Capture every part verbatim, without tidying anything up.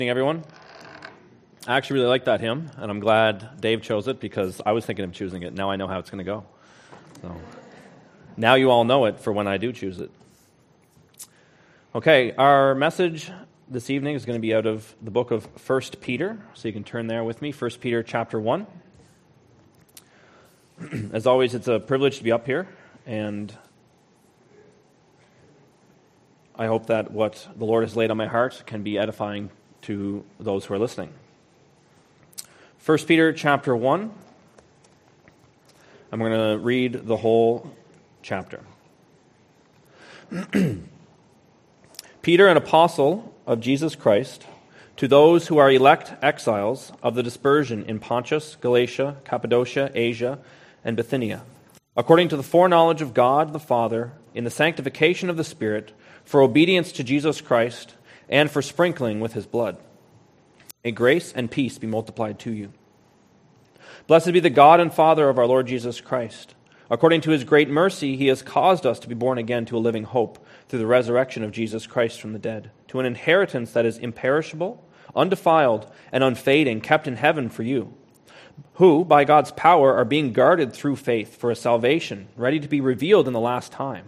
Good evening, everyone. I actually really like that hymn, and I'm glad Dave chose it because I was thinking of choosing it. Now I know how it's going to go. So now you all know it for when I do choose it. Okay, our message this evening is going to be out of the book of First Peter, so you can turn there with me, First Peter chapter one. As always, it's a privilege to be up here, and I hope that what the Lord has laid on my heart can be edifying to those who are listening. First Peter chapter one. I'm going to read the whole chapter. Peter, an apostle of Jesus Christ, to those who are elect exiles of the dispersion in Pontus, Galatia, Cappadocia, Asia, and Bithynia, according to the foreknowledge of God the Father, in the sanctification of the Spirit, for obedience to Jesus Christ, and for sprinkling with his blood. May grace and peace be multiplied to you. Blessed be the God and Father of our Lord Jesus Christ. According to his great mercy, he has caused us to be born again to a living hope through the resurrection of Jesus Christ from the dead, to an inheritance that is imperishable, undefiled, and unfading, kept in heaven for you, who, by God's power, are being guarded through faith for a salvation ready to be revealed in the last time.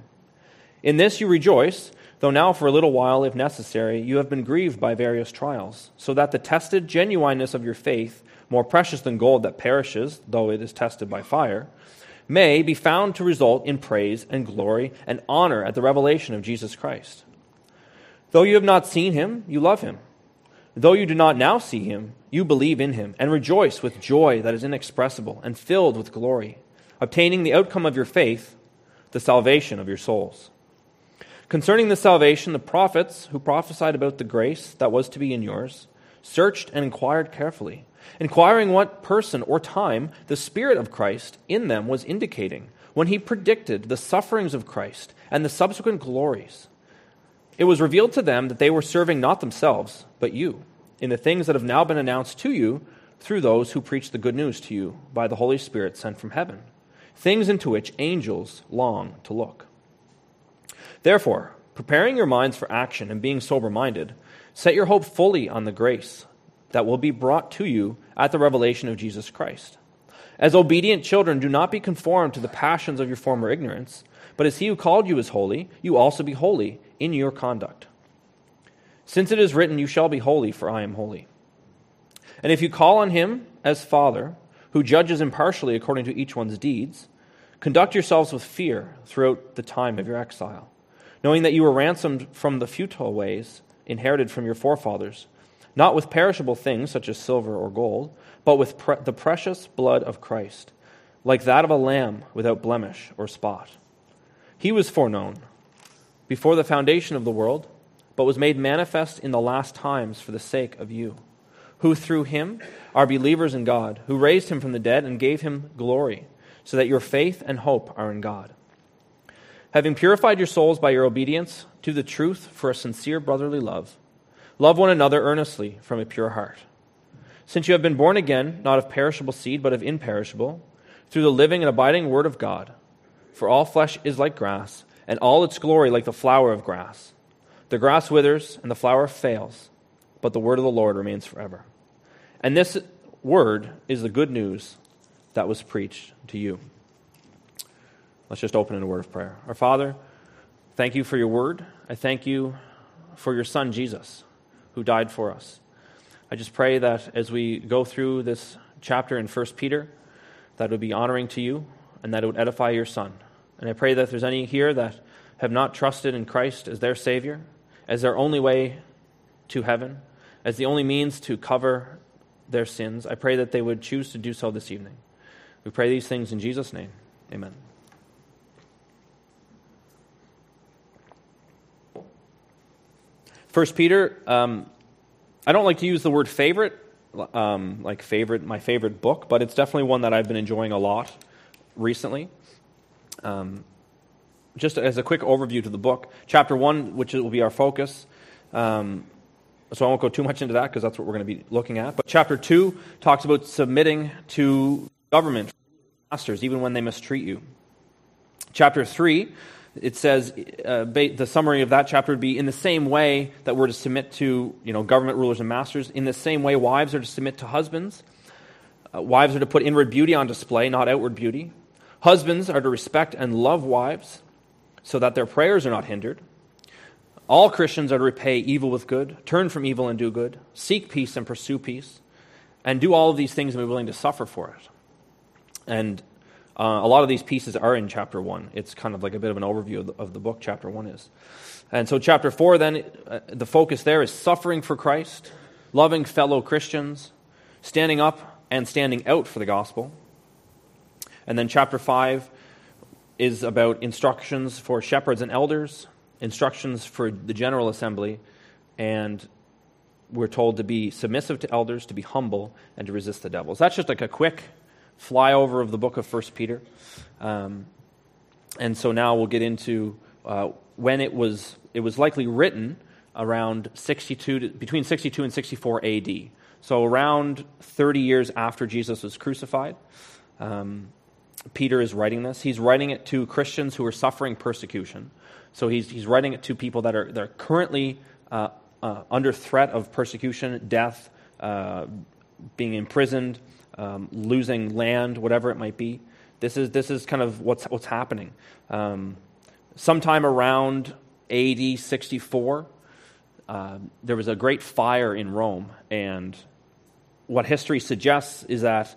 In this you rejoice, though now for a little while, if necessary, you have been grieved by various trials, so that the tested genuineness of your faith, more precious than gold that perishes, though it is tested by fire, may be found to result in praise and glory and honor at the revelation of Jesus Christ. Though you have not seen him, you love him. Though you do not now see him, you believe in him and rejoice with joy that is inexpressible and filled with glory, obtaining the outcome of your faith, the salvation of your souls. Concerning the salvation, the prophets who prophesied about the grace that was to be in yours searched and inquired carefully, inquiring what person or time the Spirit of Christ in them was indicating when he predicted the sufferings of Christ and the subsequent glories. It was revealed to them that they were serving not themselves, but you, in the things that have now been announced to you through those who preach the good news to you by the Holy Spirit sent from heaven, things into which angels long to look. Therefore, preparing your minds for action and being sober-minded, set your hope fully on the grace that will be brought to you at the revelation of Jesus Christ. As obedient children, do not be conformed to the passions of your former ignorance, but as he who called you is holy, you also be holy in your conduct. Since it is written, you shall be holy, for I am holy. And if you call on him as Father, who judges impartially according to each one's deeds, conduct yourselves with fear throughout the time of your exile, knowing that you were ransomed from the futile ways inherited from your forefathers, not with perishable things such as silver or gold, but with pre- the precious blood of Christ, like that of a lamb without blemish or spot. He was foreknown before the foundation of the world, but was made manifest in the last times for the sake of you, who through him are believers in God, who raised him from the dead and gave him glory, so that your faith and hope are in God. Having purified your souls by your obedience to the truth for a sincere brotherly love, love one another earnestly from a pure heart. Since you have been born again, not of perishable seed, but of imperishable, through the living and abiding word of God. For all flesh is like grass, and all its glory like the flower of grass. The grass withers, and the flower fails, but the word of the Lord remains forever. And this word is the good news that was preached to you. Let's just open in a word of prayer. Our Father, thank you for your word. I thank you for your Son, Jesus, who died for us. I just pray that as we go through this chapter in First Peter, that it would be honoring to you and that it would edify your Son. And I pray that if there's any here that have not trusted in Christ as their Savior, as their only way to heaven, as the only means to cover their sins, I pray that they would choose to do so this evening. We pray these things in Jesus' name. Amen. First Peter, um, I don't like to use the word favorite, um, like favorite, my favorite book, but it's definitely one that I've been enjoying a lot recently. Um, just as a quick overview to the book, chapter one, which will be our focus, um, so I won't go too much into that because that's what we're going to be looking at. But chapter two talks about submitting to government, masters, even when they mistreat you. Chapter three it says, uh, the summary of that chapter would be, in the same way that we're to submit to, you know, government rulers and masters, in the same way wives are to submit to husbands. Uh, wives are to put inward beauty on display, not outward beauty. Husbands are to respect and love wives so that their prayers are not hindered. All Christians are to repay evil with good, turn from evil and do good, seek peace and pursue peace, and do all of these things and be willing to suffer for it. And uh, a lot of these pieces are in chapter one. It's kind of like a bit of an overview of the, of the book chapter one is. And so chapter four then, uh, the focus there is suffering for Christ, loving fellow Christians, standing up and standing out for the gospel. And then chapter five is about instructions for shepherds and elders, instructions for the General Assembly, and we're told to be submissive to elders, to be humble, and to resist the devils. That's just like a quick flyover of the book of First Peter. Um, and so now we'll get into uh, when it was it was likely written around sixty-two to, between sixty-two and sixty-four A D. So around thirty years after Jesus was crucified. Um, Peter is writing this. He's writing it to Christians who are suffering persecution. So he's he's writing it to people that are that are currently uh, uh, under threat of persecution, death, uh, being imprisoned, um, losing land, whatever it might be. This is this is kind of what's what's happening. Um, sometime around A D sixty-four, uh, there was a great fire in Rome, and what history suggests is that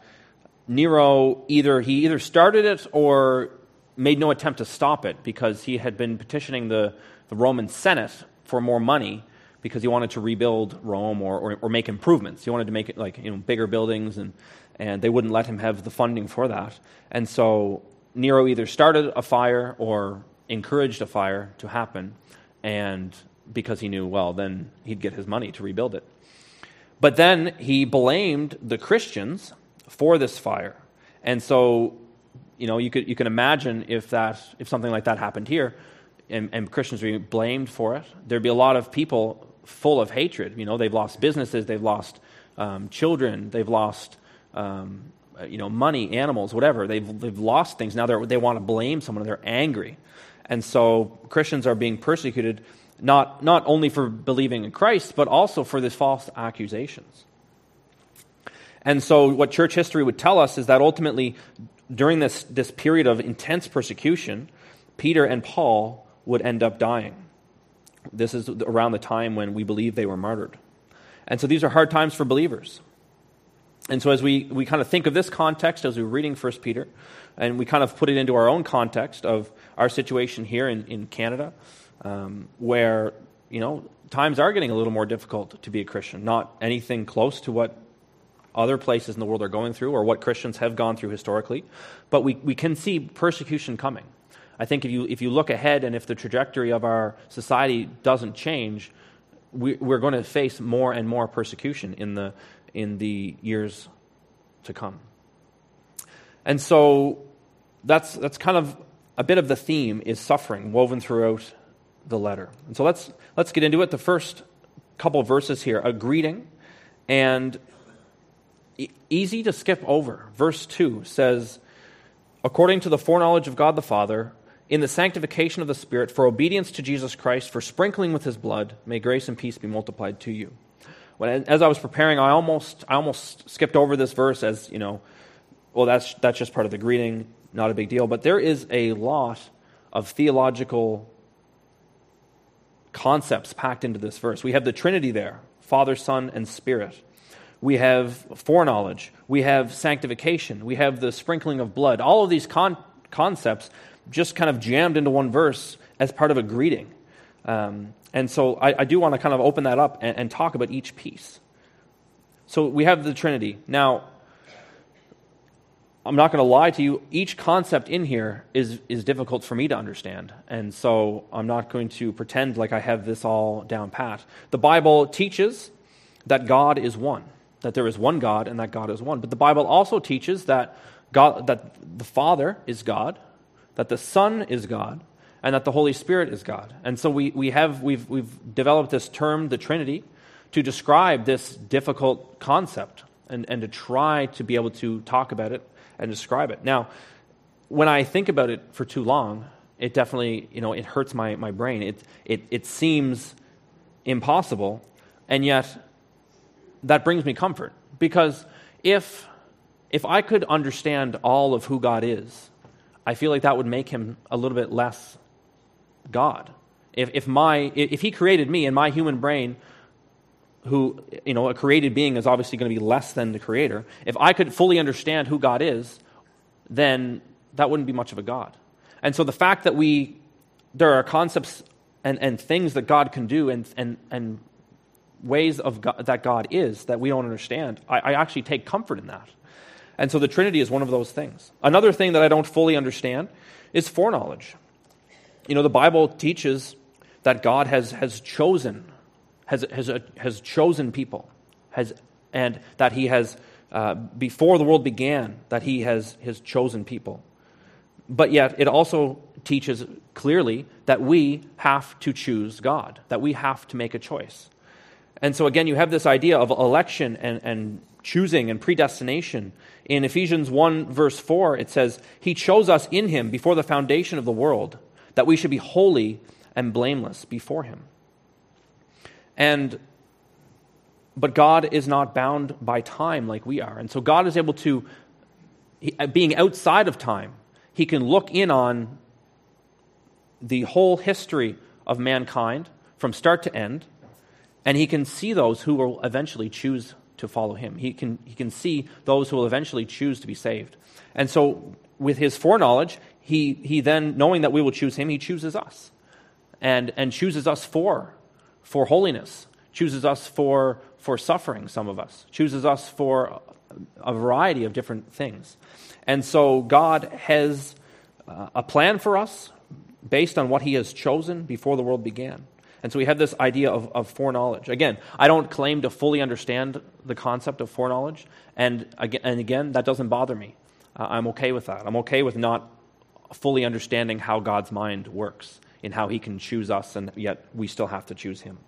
Nero either he either started it or made no attempt to stop it, because he had been petitioning the, the Roman Senate for more money because he wanted to rebuild Rome or, or or make improvements. He wanted to make it like, you know, bigger buildings, and and they wouldn't let him have the funding for that. And so Nero either started a fire or encouraged a fire to happen, and because he knew, well, then he'd get his money to rebuild it. But then he blamed the Christians for this fire. And so, you know, you could you can imagine if that if something like that happened here, and, and Christians were blamed for it, there'd be a lot of people full of hatred. You know, they've lost businesses, they've lost um, children, they've lost um, you know money, animals, whatever. They've they've lost things. Now they they want to blame someone. They're angry, and so Christians are being persecuted not not only for believing in Christ, but also for these false accusations. And so what church history would tell us is that ultimately, during this, this period of intense persecution, Peter and Paul would end up dying. This is around the time when we believe they were martyred. And so these are hard times for believers. And so as we, we kind of think of this context as we're reading First Peter, and we kind of put it into our own context of our situation here in, in Canada, um, where, you know, times are getting a little more difficult to be a Christian. Not anything close to what other places in the world are going through or what Christians have gone through historically, but we, we can see persecution coming. I think if you if you look ahead, and if the trajectory of our society doesn't change, we, we're going to face more and more persecution in the in the years to come. And so that's that's kind of a bit of the theme, is suffering woven throughout the letter. And so let's let's get into it. The first couple of verses here, a greeting, and easy to skip over. Verse two says, according to the foreknowledge of God the Father, in the sanctification of the Spirit, for obedience to Jesus Christ, for sprinkling with his blood, may grace and peace be multiplied to you. When, as I was preparing, I almost I almost skipped over this verse as, you know, well, that's that's just part of the greeting, not a big deal. But there is a lot of theological concepts packed into this verse. We have the Trinity there, Father, Son, and Spirit. We have foreknowledge. We have sanctification. We have the sprinkling of blood. All of these con- concepts just kind of jammed into one verse as part of a greeting. Um, and so I, I do want to kind of open that up and, and talk about each piece. So we have the Trinity. Now, I'm not going to lie to you. Each concept in here is, is difficult for me to understand. And so I'm not going to pretend like I have this all down pat. The Bible teaches that God is one, that there is one God and that God is one. But the Bible also teaches that God, that the Father is God, that the Son is God, and that the Holy Spirit is God. And so we, we have we've we've developed this term, the Trinity, to describe this difficult concept and, and to try to be able to talk about it and describe it. Now, when I think about it for too long, It definitely, you know, it hurts my, my brain. It, it, it seems impossible, and yet that brings me comfort. Because if, if I could understand all of who God is, I feel like that would make him a little bit less God. If, if, my, if he created me and my human brain, who, you know, a created being is obviously going to be less than the creator, if I could fully understand who God is, then that wouldn't be much of a God. And so the fact that we, there are concepts and, and things that God can do and and, and ways of God, that God is that we don't understand, I, I actually take comfort in that. And so the Trinity is one of those things. Another thing that I don't fully understand is foreknowledge. You know, the Bible teaches that God has has chosen, has has has chosen people, has and that He has uh, before the world began, that He has has chosen people. But yet, it also teaches clearly that we have to choose God, that we have to make a choice. And so again, you have this idea of election and, and choosing and predestination. In Ephesians one, verse four, it says, He chose us in Him before the foundation of the world, that we should be holy and blameless before Him. And but God is not bound by time like we are. And so God is able to, being outside of time, He can look in on the whole history of mankind from start to end, and He can see those who will eventually choose to follow Him. He can, he can see those who will eventually choose to be saved. And so with His foreknowledge, he, he then, knowing that we will choose Him, He chooses us and, and chooses us for, for holiness, chooses us for, for suffering, some of us, chooses us for a variety of different things. And so God has uh, a plan for us based on what He has chosen before the world began. And so we have this idea of, of foreknowledge. Again, I don't claim to fully understand the concept of foreknowledge. And again, and again that doesn't bother me. Uh, I'm okay with that. I'm okay with not fully understanding how God's mind works and how He can choose us, and yet we still have to choose Him.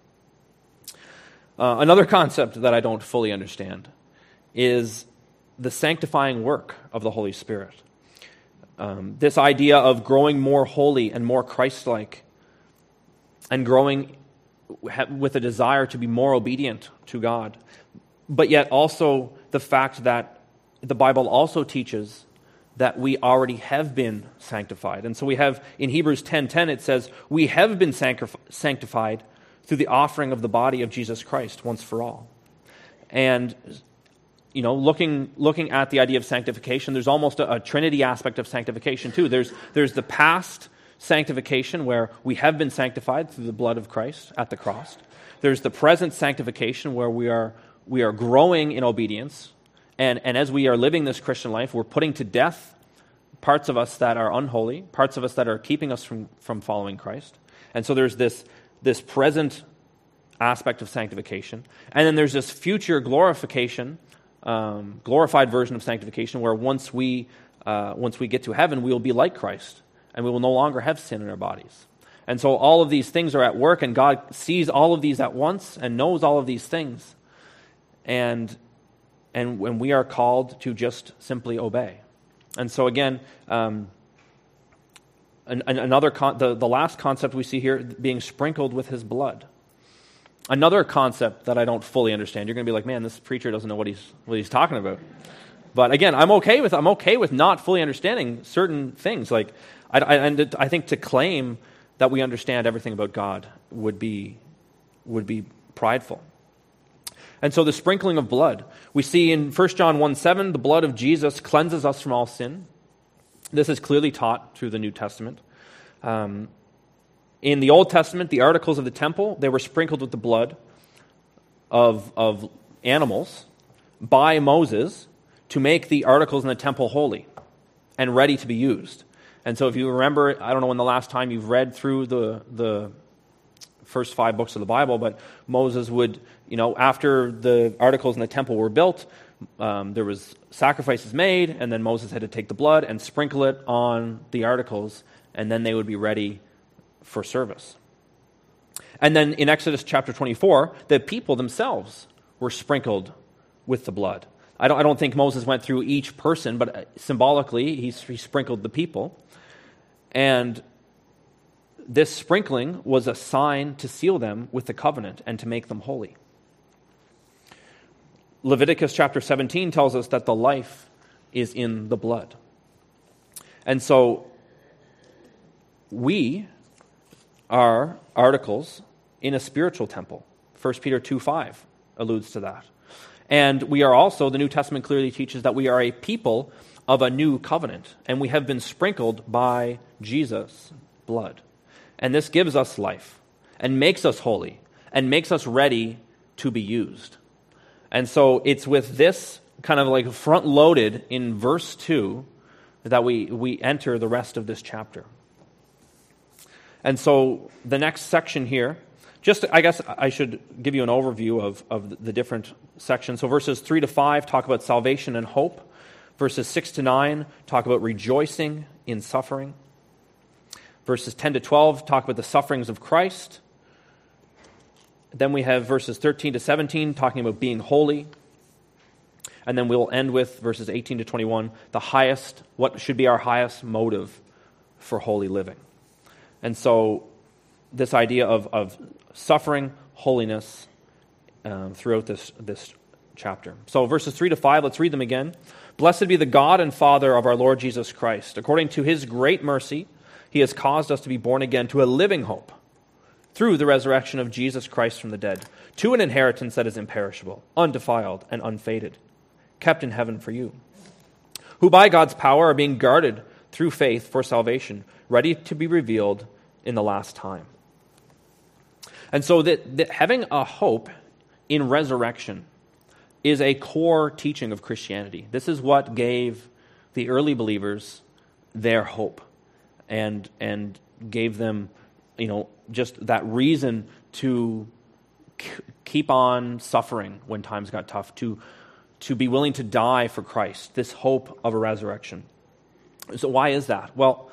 Uh, another concept that I don't fully understand is the sanctifying work of the Holy Spirit. Um, this idea of growing more holy and more Christ-like, and growing with a desire to be more obedient to God. But yet also the fact that the Bible also teaches that we already have been sanctified. And so we have, in Hebrews ten ten, it says, we have been sanctified through the offering of the body of Jesus Christ once for all. And you know, looking looking at the idea of sanctification, there's almost a, a Trinity aspect of sanctification too. There's there's the past sanctification where we have been sanctified through the blood of Christ at the cross. There's the present sanctification where we are we are growing in obedience, and, and as we are living this Christian life, we're putting to death parts of us that are unholy, parts of us that are keeping us from, from following Christ. And so there's this this present aspect of sanctification. And then there's this future glorification, um, glorified version of sanctification, where once we uh, once we get to heaven, we will be like Christ, and we will no longer have sin in our bodies. And so all of these things are at work, and God sees all of these at once and knows all of these things. And and when we are called to just simply obey. And so again, um, an, an, another con- the, the last concept we see here, being sprinkled with His blood. Another concept that I don't fully understand. You're going to be like, man, this preacher doesn't know what he's what he's talking about. But again, I'm okay with I'm okay with not fully understanding certain things. Like, I, I, and I think to claim that we understand everything about God would be would be prideful. And so the sprinkling of blood, we see in First John one seven, the blood of Jesus cleanses us from all sin. This is clearly taught through the New Testament. Um, in the Old Testament, the articles of the temple, they were sprinkled with the blood of, of animals by Moses to make the articles in the temple holy and ready to be used. And so if you remember, I don't know when the last time you've read through the the first five books of the Bible, but Moses would, you know, after the articles in the temple were built, um, there was sacrifices made, and then Moses had to take the blood and sprinkle it on the articles, and then they would be ready for service. And then in Exodus chapter twenty-four, the people themselves were sprinkled with the blood. I don't, I don't think Moses went through each person, but symbolically, he, he sprinkled the people. And this sprinkling was a sign to seal them with the covenant and to make them holy. Leviticus chapter seventeen tells us that the life is in the blood. And so we are articles in a spiritual temple. First Peter two five alludes to that. And we are also, the New Testament clearly teaches that we are a people of a new covenant, and we have been sprinkled by Jesus' blood. And this gives us life, and makes us holy, and makes us ready to be used. And so it's with this kind of like front-loaded in verse two that we, we enter the rest of this chapter. And so the next section here, just I guess I should give you an overview of, of the different sections. So verses three to five talk about salvation and hope. Verses six to nine talk about rejoicing in suffering. Verses ten to twelve talk about the sufferings of Christ. Then we have verses thirteen to seventeen talking about being holy. And then we'll end with verses eighteen to twenty-one, the highest, what should be our highest motive for holy living. And so this idea of, of suffering, holiness um, throughout this, this chapter. So verses three to five, let's read them again. Blessed be the God and Father of our Lord Jesus Christ. According to his great mercy, he has caused us to be born again to a living hope through the resurrection of Jesus Christ from the dead, to an inheritance that is imperishable, undefiled, and unfaded, kept in heaven for you, who by God's power are being guarded through faith for salvation, ready to be revealed in the last time. And so that, that having a hope in resurrection is a core teaching of Christianity. This is what gave the early believers their hope and and gave them, you know, just that reason to k- keep on suffering when times got tough, to to be willing to die for Christ, this hope of a resurrection. So why is that? Well,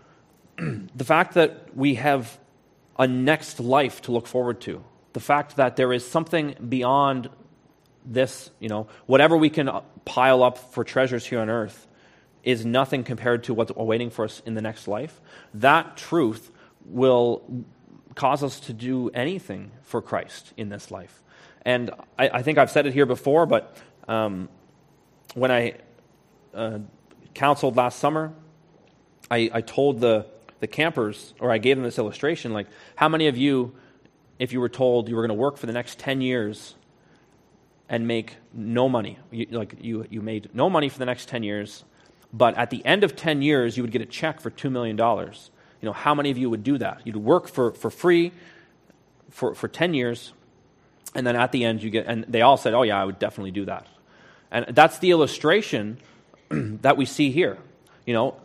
the fact that we have a next life to look forward to, the fact that there is something beyond this, you know, whatever we can pile up for treasures here on earth is nothing compared to what's awaiting for us in the next life. That truth will cause us to do anything for Christ in this life. And I, I think I've said it here before, but um, when I uh, counseled last summer, I, I told the, the campers, or I gave them this illustration, like, how many of you, if you were told you were going to work for the next ten years and make no money, you, like you, you made no money for the next ten years, but at the end of ten years, you would get a check for two million dollars. You know, how many of you would do that? You'd work for, for free for, for ten years, and then at the end you get, and they all said, oh yeah, I would definitely do that. And that's the illustration that we see here. You know,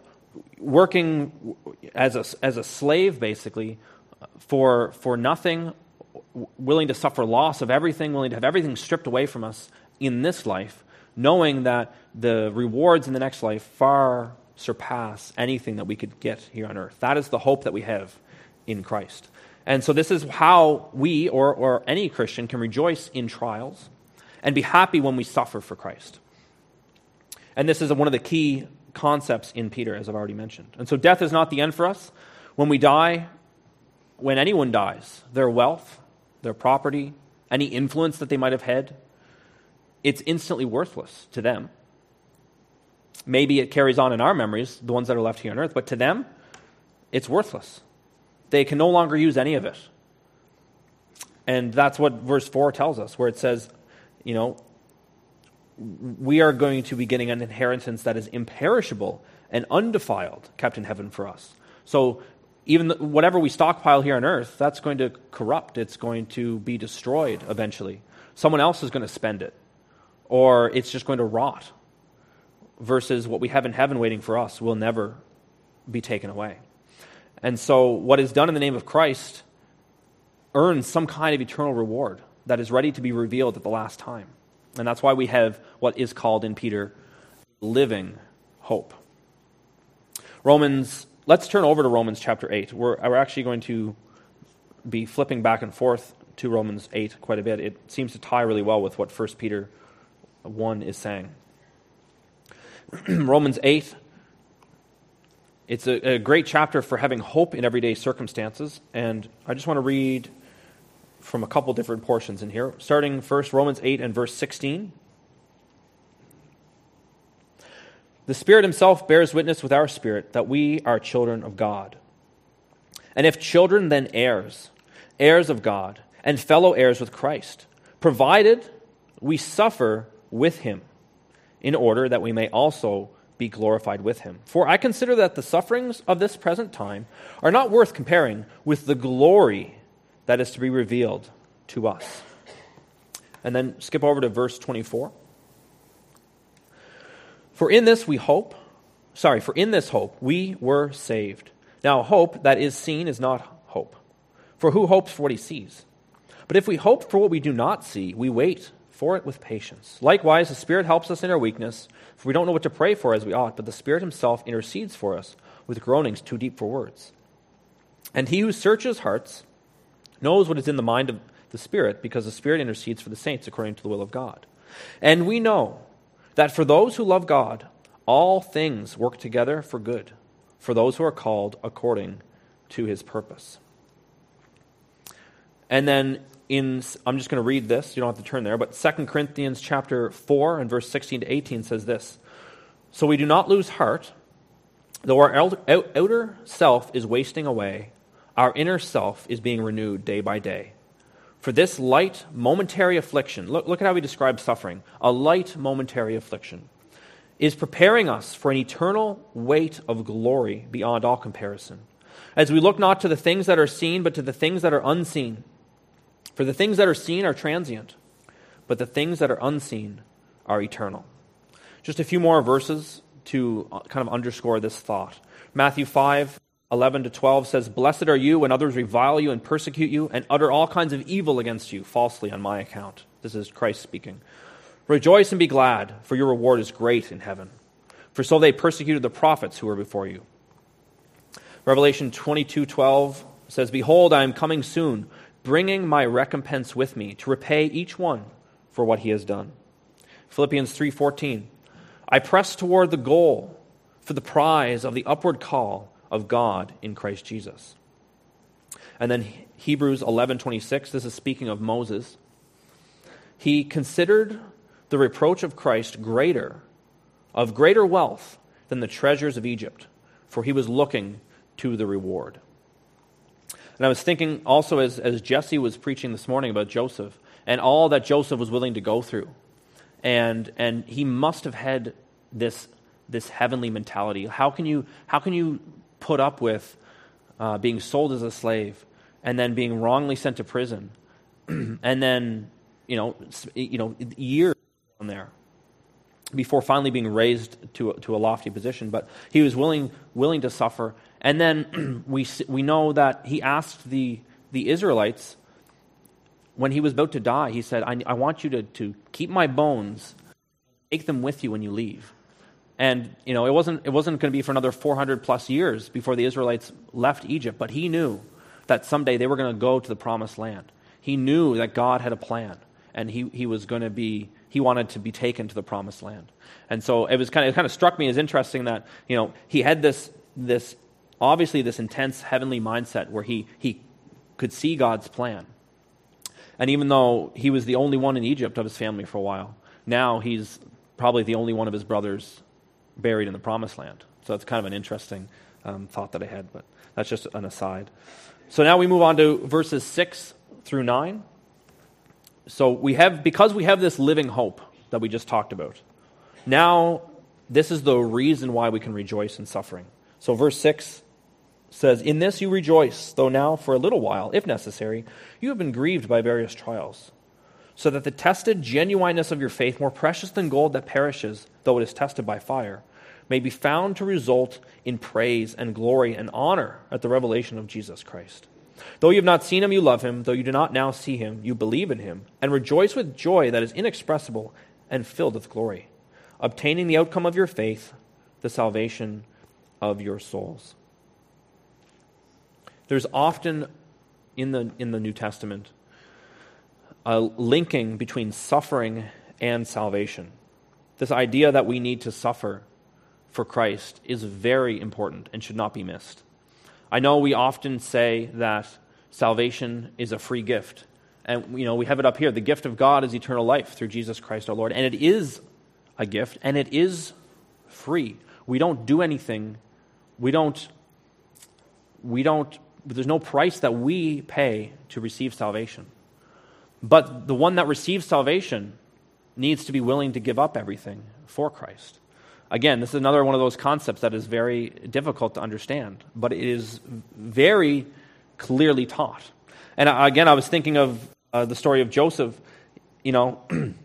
working as a, as a slave, basically, for for nothing, willing to suffer loss of everything, willing to have everything stripped away from us in this life, knowing that the rewards in the next life far surpass anything that we could get here on earth. That is the hope that we have in Christ. And so this is how we, or, or any Christian, can rejoice in trials and be happy when we suffer for Christ. And this is one of the key concepts in Peter, as I've already mentioned. And so death is not the end for us. When we die, when anyone dies, their wealth, their property, any influence that they might have had, it's instantly worthless to them. Maybe it carries on in our memories, the ones that are left here on earth, but to them, it's worthless. They can no longer use any of it. And that's what verse four tells us, where it says, you know, we are going to be getting an inheritance that is imperishable and undefiled, kept in heaven for us. So even the, whatever we stockpile here on earth, that's going to corrupt. It's going to be destroyed eventually. Someone else is going to spend it, or it's just going to rot, versus what we have in heaven waiting for us will never be taken away. And so what is done in the name of Christ earns some kind of eternal reward that is ready to be revealed at the last time. And that's why we have what is called in Peter living hope. Romans, let's turn over to Romans chapter eight. We're, we're actually going to be flipping back and forth to Romans eight quite a bit. It seems to tie really well with what First Peter one is saying. Romans eight, It's a, a great chapter for having hope in everyday circumstances, and I just want to read from a couple different portions in here, starting first Romans eight and verse sixteen. The Spirit himself bears witness with our spirit that we are children of God. And if children, then heirs, heirs of God, and fellow heirs with Christ, provided we suffer with him, in order that we may also be glorified with him. For I consider that the sufferings of this present time are not worth comparing with the glory that is to be revealed to us. And then skip over to verse twenty-four. For in this we hope, sorry, for in this hope we were saved. Now hope that is seen is not hope. For who hopes for what he sees? But if we hope for what we do not see, we wait for it with patience. Likewise, the Spirit helps us in our weakness, for we don't know what to pray for as we ought, but the Spirit himself intercedes for us with groanings too deep for words. And he who searches hearts knows what is in the mind of the Spirit, because the Spirit intercedes for the saints according to the will of God. And we know that for those who love God, all things work together for good, for those who are called according to his purpose. And then in, I'm just going to read this, you don't have to turn there, but Second Corinthians chapter four and verse sixteen to eighteen says this. So we do not lose heart, though our outer self is wasting away, our inner self is being renewed day by day. For this light momentary affliction, look, look at how he describes suffering, a light momentary affliction, is preparing us for an eternal weight of glory beyond all comparison. As we look not to the things that are seen, but to the things that are unseen. For the things that are seen are transient, but the things that are unseen are eternal. Just a few more verses to kind of underscore this thought. Matthew five, eleven to twelve says, Blessed are you when others revile you and persecute you and utter all kinds of evil against you falsely on my account. This is Christ speaking. Rejoice and be glad, for your reward is great in heaven. For so they persecuted the prophets who were before you. Revelation twenty-two twelve says, Behold, I am coming soon, bringing my recompense with me to repay each one for what he has done. Philippians three fourteen, I press toward the goal for the prize of the upward call of God in Christ Jesus. And then Hebrews eleven twenty-six, this is speaking of Moses. He considered the reproach of Christ greater, of greater wealth than the treasures of Egypt, for he was looking to the reward. And I was thinking also as, as Jesse was preaching this morning about Joseph and all that Joseph was willing to go through. And and he must have had this this heavenly mentality. How can you how can you put up with uh, being sold as a slave and then being wrongly sent to prison and then you know you know years on there before finally being raised to a, to a lofty position? But he was willing willing to suffer. And then we we know that he asked the the Israelites when he was about to die. He said, "I, I want you to to keep my bones, take them with you when you leave." And you know, it wasn't it wasn't going to be for another four hundred plus years before the Israelites left Egypt. But he knew that someday they were going to go to the Promised Land. He knew that God had a plan, and he he was going to be. He wanted to be taken to the Promised Land. And so it was kind of it kind of struck me as interesting that you know he had this this. Obviously, this intense heavenly mindset where he, he could see God's plan. And even though he was the only one in Egypt of his family for a while, now he's probably the only one of his brothers buried in the Promised Land. So that's kind of an interesting um, thought that I had, but that's just an aside. So now we move on to verses six through nine. So we have, because we have this living hope that we just talked about, now this is the reason why we can rejoice in suffering. So verse six says, In this you rejoice, though now for a little while, if necessary, you have been grieved by various trials, so that the tested genuineness of your faith, more precious than gold that perishes, though it is tested by fire, may be found to result in praise and glory and honor at the revelation of Jesus Christ. Though you have not seen him, you love him. Though you do not now see him, you believe in him, and rejoice with joy that is inexpressible and filled with glory, obtaining the outcome of your faith, the salvation of your souls. There's often in the in the New Testament a linking between suffering and salvation. This idea that we need to suffer for Christ is very important and should not be missed. I know we often say that salvation is a free gift. And, you know, we have it up here. The gift of God is eternal life through Jesus Christ our Lord. And it is a gift, and it is free. We don't do anything. We don't, we don't, there's no price that we pay to receive salvation. But the one that receives salvation needs to be willing to give up everything for Christ. Again, this is another one of those concepts that is very difficult to understand, but it is very clearly taught. And again, I was thinking of uh, the story of Joseph. You know,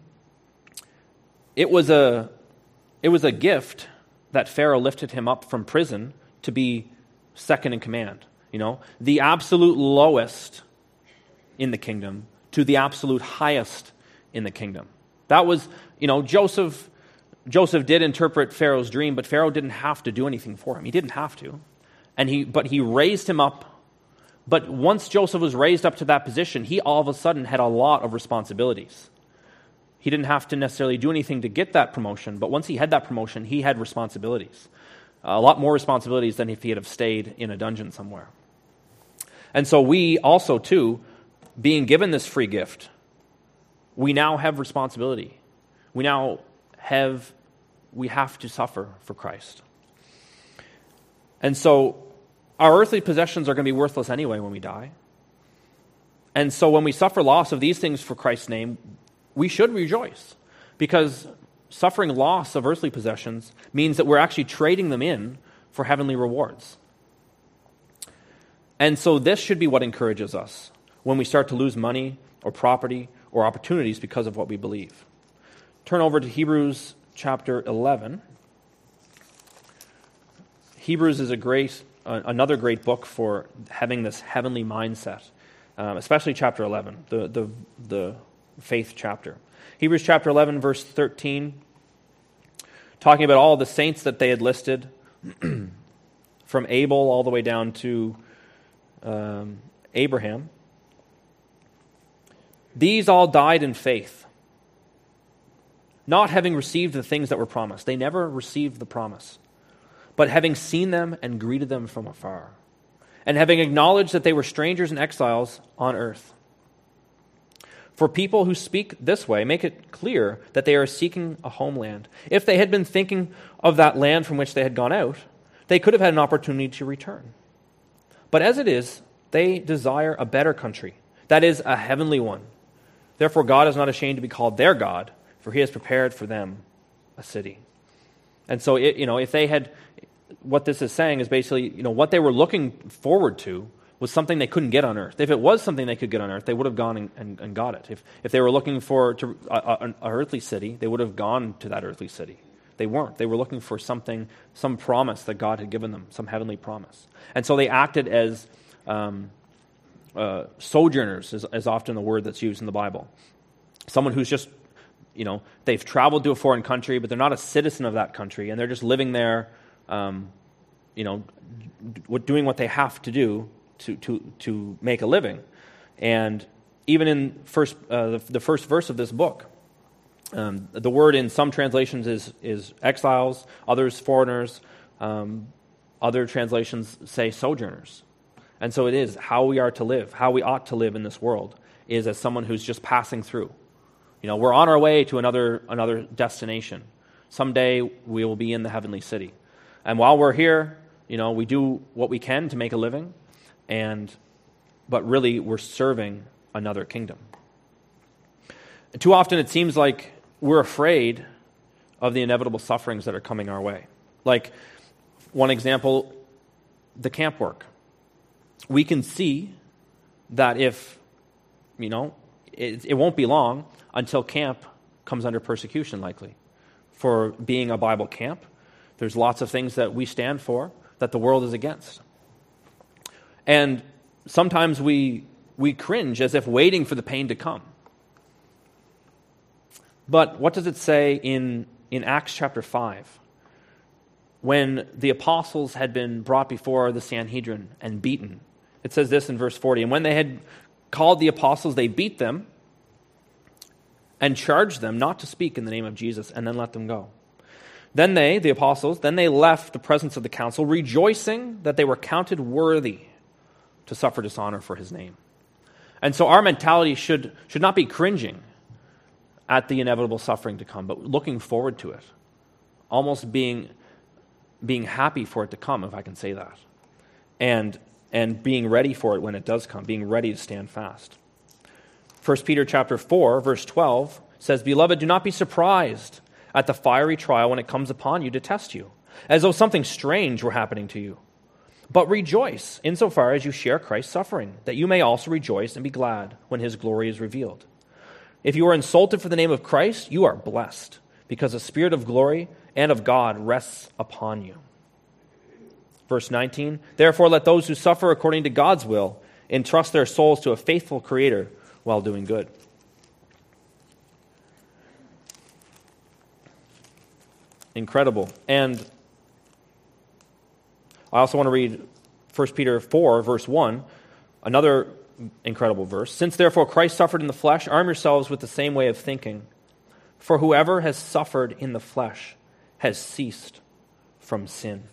it was a it was a gift that Pharaoh lifted him up from prison to be second in command. You know, the absolute lowest in the kingdom to the absolute highest in the kingdom. That was, you know, Joseph. Joseph did interpret Pharaoh's dream, but Pharaoh didn't have to do anything for him. He didn't have to. And he but he raised him up. But once Joseph was raised up to that position, he all of a sudden had a lot of responsibilities. He didn't have to necessarily do anything to get that promotion, but once he had that promotion, he had responsibilities. A lot more responsibilities than if he had have stayed in a dungeon somewhere. And so we also, too, being given this free gift, we now have responsibility. We now have, we have to suffer for Christ. And so our earthly possessions are going to be worthless anyway when we die. And so when we suffer loss of these things for Christ's name, we should rejoice, because suffering loss of earthly possessions means that we're actually trading them in for heavenly rewards. And so this should be what encourages us when we start to lose money or property or opportunities because of what we believe. Turn over to Hebrews chapter eleven. Hebrews is a great, uh, another great book for having this heavenly mindset, um, especially chapter eleven, the, the, the faith chapter. Hebrews chapter eleven, verse thirteen, talking about all the saints that they had listed, from Abel all the way down to um, Abraham. These all died in faith, not having received the things that were promised. They never received the promise, but having seen them and greeted them from afar, and having acknowledged that they were strangers and exiles on earth. For people who speak this way make it clear that they are seeking a homeland. If they had been thinking of that land from which they had gone out, they could have had an opportunity to return. But as it is, they desire a better country, that is, a heavenly one. Therefore, God is not ashamed to be called their God, for he has prepared for them a city. And so, it, you know, if they had, what this is saying is basically, you know, what they were looking forward to was something they couldn't get on earth. If it was something they could get on earth, they would have gone and, and, and got it. If if they were looking for to, a, an earthly city, they would have gone to that earthly city. They weren't. They were looking for something, some promise that God had given them, some heavenly promise. And so they acted as um, uh, sojourners, is, is often the word that's used in the Bible. Someone who's just, you know, they've traveled to a foreign country, but they're not a citizen of that country, and they're just living there, um, you know, d- doing what they have to do to to to make a living. And even in first uh, the, the first verse of this book, um, the word in some translations is is exiles, others foreigners, um, other translations say sojourners. And so it is how we are to live, how we ought to live in this world, is as someone who's just passing through. You know, we're on our way to another another destination. Someday we will be in the heavenly city. And while we're here, you know, we do what we can to make a living, and but really we're serving another kingdom. And too often it seems like we're afraid of the inevitable sufferings that are coming our way. Like, one example, the camp work. We can see that if, you know, it, it won't be long until camp comes under persecution, likely, for being a Bible camp. There's lots of things that we stand for that the world is against. And sometimes we we cringe as if waiting for the pain to come. But what does it say in, in Acts chapter five? When the apostles had been brought before the Sanhedrin and beaten. It says this in verse forty, and when they had called the apostles, they beat them and charged them not to speak in the name of Jesus, and then let them go. Then they, the apostles, then they left the presence of the council, rejoicing that they were counted worthy to suffer dishonor for his name. And so our mentality should, should not be cringing at the inevitable suffering to come, but looking forward to it. Almost being, being happy for it to come, if I can say that. And, and being ready for it when it does come, being ready to stand fast. First Peter chapter four, verse twelve says, "Beloved, do not be surprised at the fiery trial when it comes upon you to test you, as though something strange were happening to you. But rejoice insofar as you share Christ's suffering, that you may also rejoice and be glad when his glory is revealed. If you are insulted for the name of Christ, you are blessed, because the Spirit of glory and of God rests upon you." Verse nineteen, "Therefore let those who suffer according to God's will entrust their souls to a faithful Creator while doing good." Incredible. And I also want to read First Peter four, verse one, another incredible verse. "Since therefore Christ suffered in the flesh, arm yourselves with the same way of thinking. For whoever has suffered in the flesh has ceased from sin."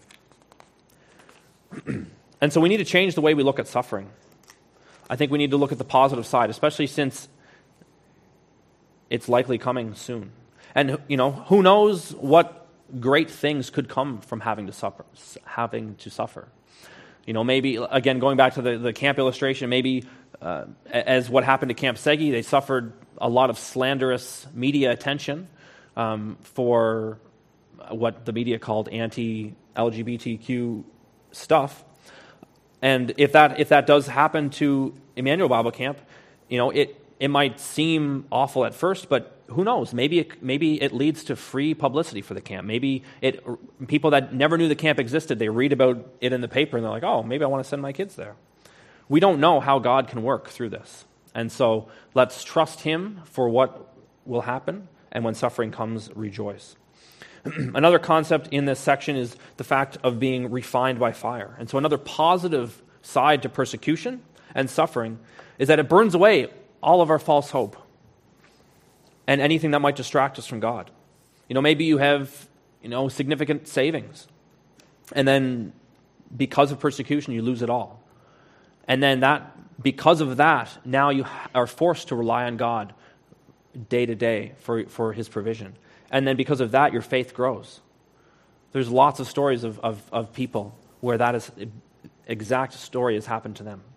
And so we need to change the way we look at suffering. I think we need to look at the positive side, especially since it's likely coming soon. And, you know, who knows what great things could come from having to suffer. Having to suffer. You know, maybe, again, going back to the, the camp illustration, maybe uh, as what happened to Camp Segi, they suffered a lot of slanderous media attention um, for what the media called anti-L G B T Q stuff. And if that if that does happen to Emmanuel Bible Camp, you know, it it might seem awful at first, but who knows? Maybe it, maybe it leads to free publicity for the camp. Maybe it people that never knew the camp existed, they read about it in the paper and they're like, oh, maybe I want to send my kids there. We don't know how God can work through this. And so let's trust him for what will happen, and when suffering comes, rejoice. Another concept in this section is the fact of being refined by fire. And so another positive side to persecution and suffering is that it burns away all of our false hope and anything that might distract us from God. You know, maybe you have, you know, significant savings, and then because of persecution, you lose it all. And then that, because of that, now you are forced to rely on God day to day for, for his provision. And then because of that, your faith grows. There's lots of stories of, of, of people where that is, exact story has happened to them.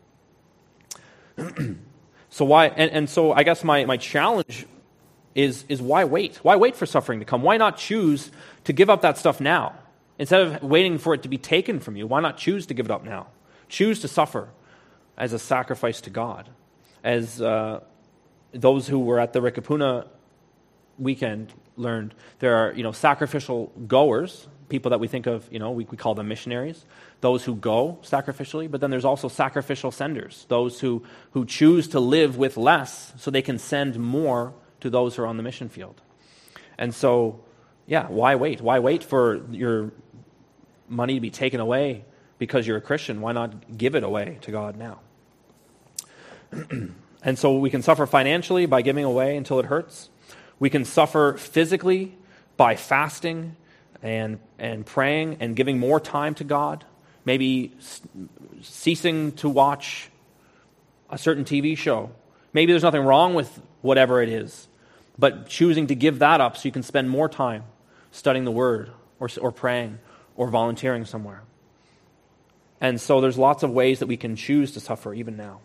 So why, and, and so I guess my, my challenge is, is why wait? Why wait for suffering to come? Why not choose to give up that stuff now? Instead of waiting for it to be taken from you, why not choose to give it up now? Choose to suffer as a sacrifice to God. As uh, those who were at the Rikapuna weekend learned, there are, you know, sacrificial goers, people that we think of, you know, we, we call them missionaries, those who go sacrificially, but then there's also sacrificial senders, those who, who choose to live with less so they can send more to those who are on the mission field. And so, yeah, why wait? Why wait for your money to be taken away because you're a Christian? Why not give it away to God now? And so we can suffer financially by giving away until it hurts. We can suffer physically by fasting and and praying and giving more time to God. Maybe ceasing to watch a certain T V show. Maybe there's nothing wrong with whatever it is, but choosing to give that up so you can spend more time studying the Word or, or praying or volunteering somewhere. And so there's lots of ways that we can choose to suffer even now.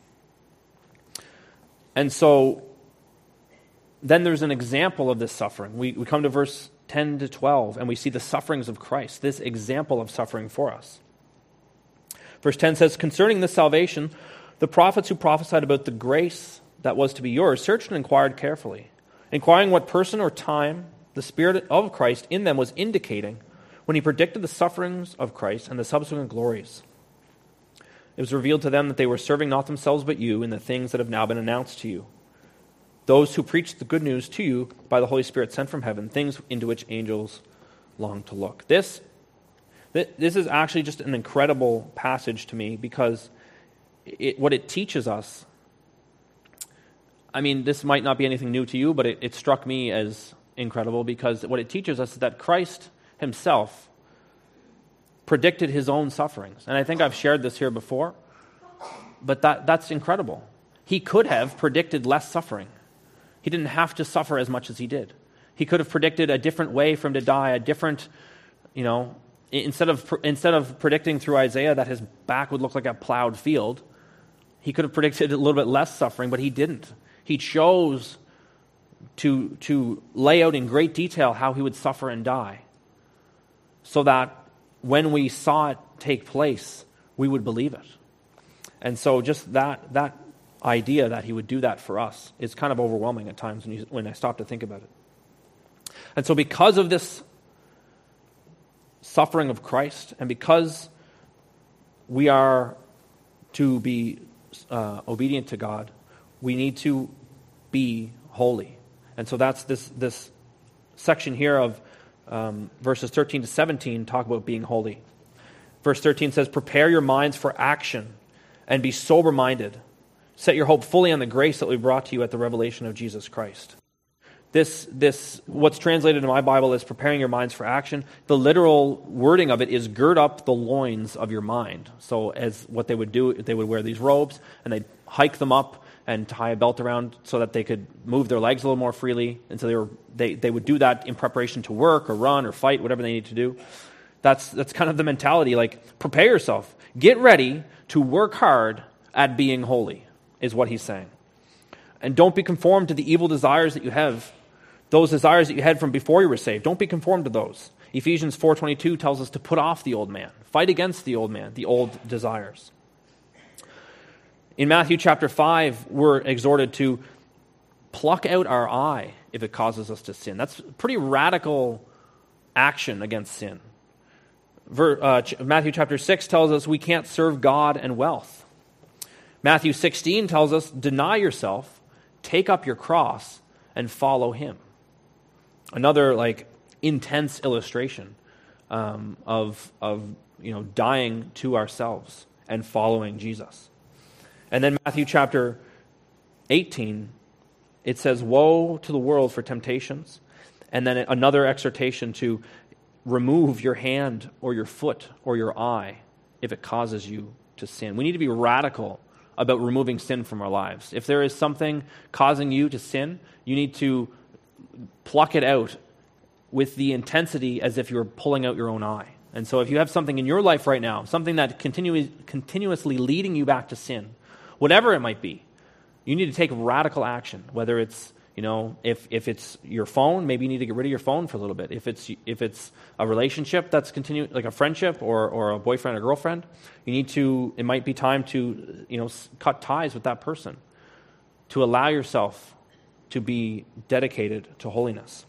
And so then there's an example of this suffering. We, we come to verse ten to twelve, and we see the sufferings of Christ, this example of suffering for us. Verse ten says, "Concerning this salvation, the prophets who prophesied about the grace that was to be yours searched and inquired carefully, inquiring what person or time the Spirit of Christ in them was indicating when he predicted the sufferings of Christ and the subsequent glories. It was revealed to them that they were serving not themselves but you in the things that have now been announced to you. Those who preached the good news to you by the Holy Spirit sent from heaven, things into which angels long to look." This, this is actually just an incredible passage to me because it, what it teaches us, I mean, this might not be anything new to you, but it, it struck me as incredible because what it teaches us is that Christ himself predicted his own sufferings. And I think I've shared this here before, but that, that's incredible. He could have predicted less suffering. He didn't have to suffer as much as he did. He could have predicted a different way for him to die, a different, you know, instead of instead of predicting through Isaiah that his back would look like a plowed field, he could have predicted a little bit less suffering, but he didn't. He chose to, to lay out in great detail how he would suffer and die, so that when we saw it take place, we would believe it. And so just that that idea that he would do that for us is kind of overwhelming at times when, you, when I stop to think about it. And so because of this suffering of Christ, and because we are to be uh, obedient to God, we need to be holy. And so that's this this section here of um, verses thirteen to seventeen talk about being holy. Verse thirteen says, "Prepare your minds for action and be sober-minded. Set your hope fully on the grace that will be brought to you at the revelation of Jesus Christ." This, this, what's translated in my Bible is preparing your minds for action. The literal wording of it is gird up the loins of your mind. So as what they would do, they would wear these robes and they'd hike them up and tie a belt around so that they could move their legs a little more freely. And so they were they, they would do that in preparation to work or run or fight, whatever they need to do. That's that's kind of the mentality, like prepare yourself. Get ready to work hard at being holy, is what he's saying. And don't be conformed to the evil desires that you have, those desires that you had from before you were saved. Don't be conformed to those. Ephesians four twenty-two tells us to put off the old man. Fight against the old man, the old desires. In Matthew chapter five, we're exhorted to pluck out our eye if it causes us to sin. That's pretty radical action against sin. Ver, uh, Matthew chapter six tells us we can't serve God and wealth. Matthew sixteen tells us, deny yourself, take up your cross, and follow him. Another like intense illustration um, of of you know dying to ourselves and following Jesus. And then Matthew chapter eighteen, it says, "Woe to the world for temptations," and then another exhortation to remove your hand or your foot or your eye if it causes you to sin. We need to be radical about removing sin from our lives. If there is something causing you to sin, you need to pluck it out with the intensity as if you're pulling out your own eye. And so if you have something in your life right now, something that continu- continuously leading you back to sin, whatever it might be, you need to take radical action. Whether it's, you know, if, if it's your phone, maybe you need to get rid of your phone for a little bit. If it's if it's a relationship that's continuing, like a friendship or or a boyfriend or girlfriend, you need to, it might be time to, you know, cut ties with that person, to allow yourself to be dedicated to holiness.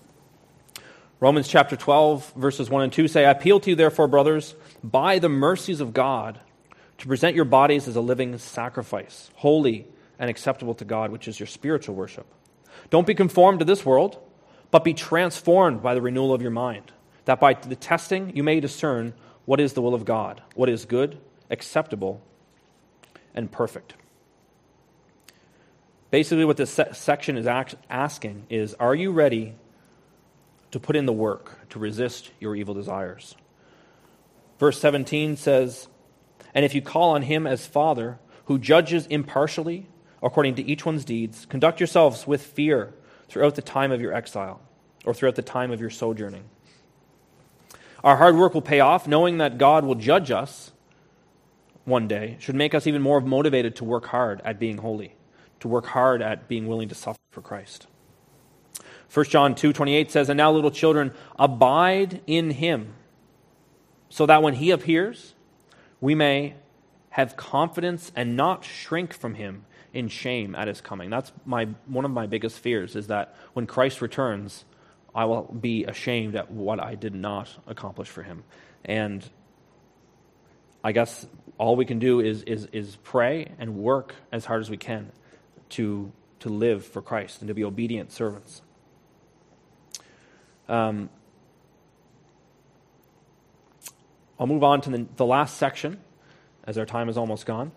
Romans chapter twelve, verses one and two say, "I appeal to you, therefore, brothers, by the mercies of God, to present your bodies as a living sacrifice, holy and acceptable to God, which is your spiritual worship. Don't be conformed to this world, but be transformed by the renewal of your mind, that by the testing you may discern what is the will of God, what is good, acceptable, and perfect." Basically, what this se- section is act- asking is, are you ready to put in the work to resist your evil desires? Verse seventeen says, "And if you call on him as Father, who judges impartially according to each one's deeds, conduct yourselves with fear throughout the time of your exile," or throughout the time of your sojourning. Our hard work will pay off. Knowing that God will judge us one day should make us even more motivated to work hard at being holy, to work hard at being willing to suffer for Christ. First John two twenty-eight says, "And now, little children, abide in him, so that when he appears, we may have confidence and not shrink from him in shame at his coming." That's my one of my biggest fears, is that when Christ returns, I will be ashamed at what I did not accomplish for him. And I guess all we can do is is is pray and work as hard as we can to to live for Christ and to be obedient servants. Um, I'll move on to the, the last section, as our time is almost gone.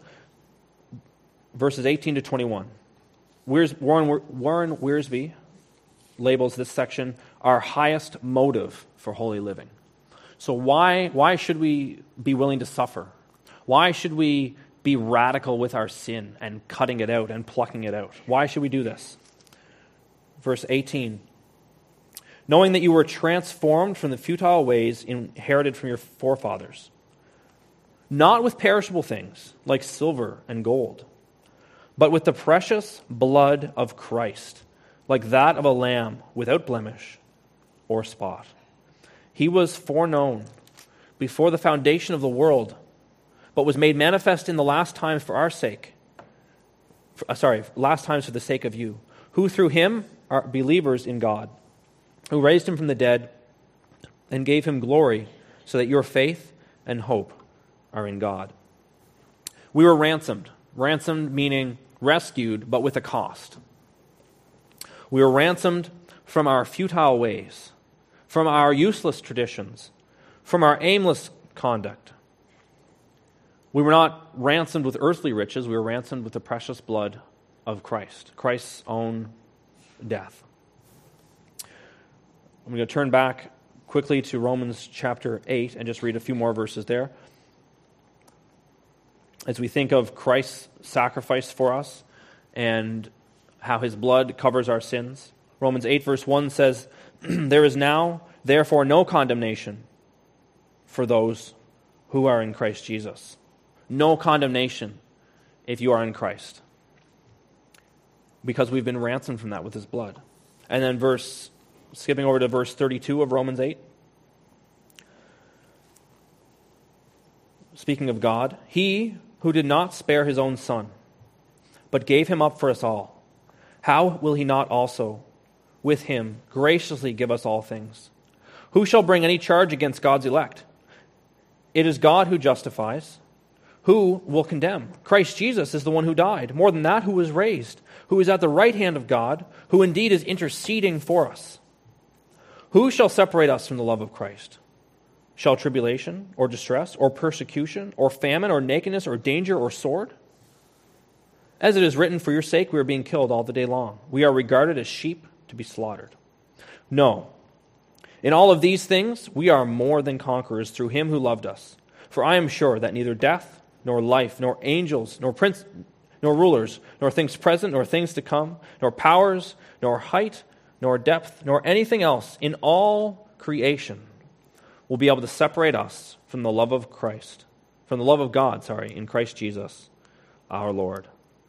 Verses eighteen to twenty-one. Wears, Warren, Warren Wiersbe labels this section our highest motive for holy living. So why, why should we be willing to suffer? Why should we be radical with our sin and cutting it out and plucking it out? Why should we do this? Verse eighteen. Knowing that you were transformed from the futile ways inherited from your forefathers, not with perishable things like silver and gold, but with the precious blood of Christ, like that of a lamb without blemish or spot. He was foreknown before the foundation of the world, but was made manifest in the last times for our sake. For, uh, sorry, last times for the sake of you, who through him are believers in God, who raised him from the dead and gave him glory, so that your faith and hope are in God. We were ransomed. Ransomed meaning rescued, but with a cost. We were ransomed from our futile ways, from our useless traditions, from our aimless conduct. We were not ransomed with earthly riches. We were ransomed with the precious blood of Christ, Christ's own death. I'm going to turn back quickly to Romans chapter eight and just read a few more verses there. As we think of Christ's sacrifice for us and how his blood covers our sins. Romans eight verse one says, there is now, therefore, no condemnation for those who are in Christ Jesus. No condemnation if you are in Christ. Because we've been ransomed from that with his blood. And then verse, skipping over to verse thirty-two of Romans eight. Speaking of God, he who did not spare his own son, but gave him up for us all, how will he not also, with him, graciously give us all things? Who shall bring any charge against God's elect? It is God who justifies. Who will condemn? Christ Jesus is the one who died. More than that, who was raised, who is at the right hand of God, who indeed is interceding for us. Who shall separate us from the love of Christ? Shall tribulation, or distress, or persecution, or famine, or nakedness, or danger, or sword? As it is written, for your sake we are being killed all the day long. We are regarded as sheep to be slaughtered. No. In all of these things we are more than conquerors through him who loved us. For I am sure that neither death, nor life, nor angels, nor prince, nor rulers, nor things present, nor things to come, nor powers, nor height, nor depth, nor anything else in all creation will be able to separate us from the love of Christ, from the love of God, sorry, in Christ Jesus, our Lord.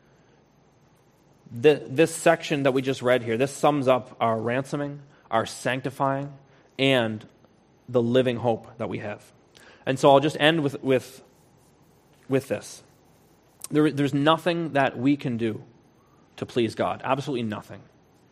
The, this section that we just read here, this sums up our ransoming, our sanctifying, and the living hope that we have. And so I'll just end with with, with this. There, there's nothing that we can do to please God. Absolutely nothing.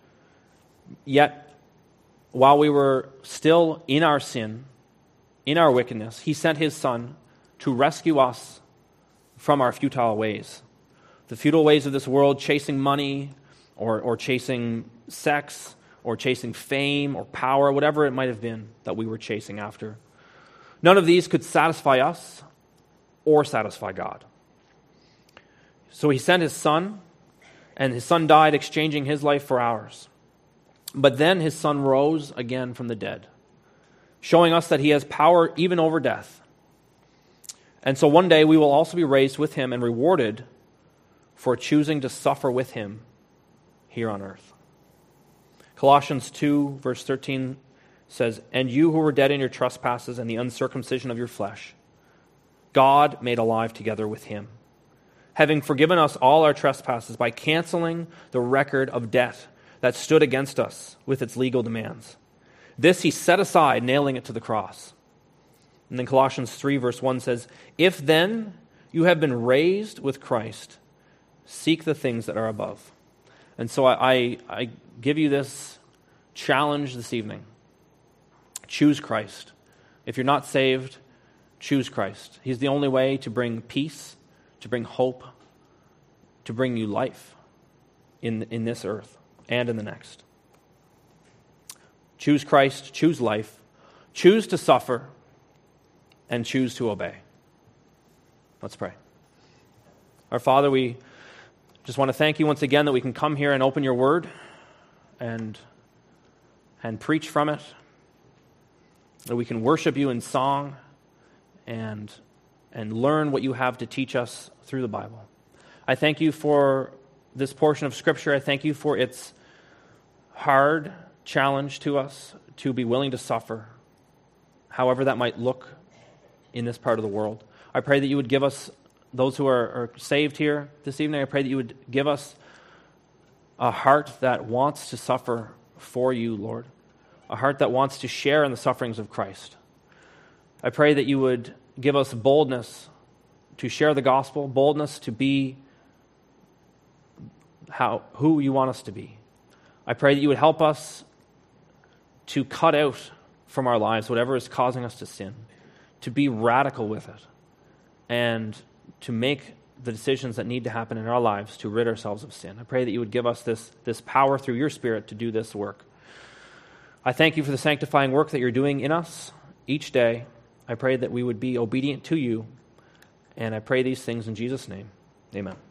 Yet, while we were still in our sin, in our wickedness, he sent his Son to rescue us from our futile ways. The futile ways of this world, chasing money, or, or chasing sex, or chasing fame, or power, whatever it might have been that we were chasing after. None of these could satisfy us or satisfy God. So he sent his Son, and his Son died exchanging his life for ours. But then his Son rose again from the dead, showing us that he has power even over death. And so one day we will also be raised with him and rewarded for choosing to suffer with him here on earth. Colossians two, verse thirteen says, and you who were dead in your trespasses and the uncircumcision of your flesh, God made alive together with him, having forgiven us all our trespasses by canceling the record of debt that stood against us with its legal demands. This he set aside, nailing it to the cross. And then Colossians three, verse one says, if then you have been raised with Christ, seek the things that are above. And so I, I, I give you this challenge this evening. Choose Christ. If you're not saved, choose Christ. He's the only way to bring peace, to bring hope, to bring you life in, in this earth and in the next. Choose Christ, choose life, choose to suffer, and choose to obey. Let's pray. Our Father, we just want to thank you once again that we can come here and open your word and and preach from it, that we can worship you in song and, and learn what you have to teach us through the Bible. I thank you for this portion of Scripture. I thank you for its hard challenge to us to be willing to suffer, however that might look in this part of the world. I pray that you would give us, those who are, are saved here this evening, I pray that you would give us a heart that wants to suffer for you, Lord, a heart that wants to share in the sufferings of Christ. I pray that you would give us boldness to share the gospel, boldness to be how who you want us to be. I pray that you would help us to cut out from our lives whatever is causing us to sin, to be radical with it, and to make the decisions that need to happen in our lives to rid ourselves of sin. I pray that you would give us this, this power through your Spirit to do this work. I thank you for the sanctifying work that you're doing in us each day. I pray that we would be obedient to you, and I pray these things in Jesus' name. Amen.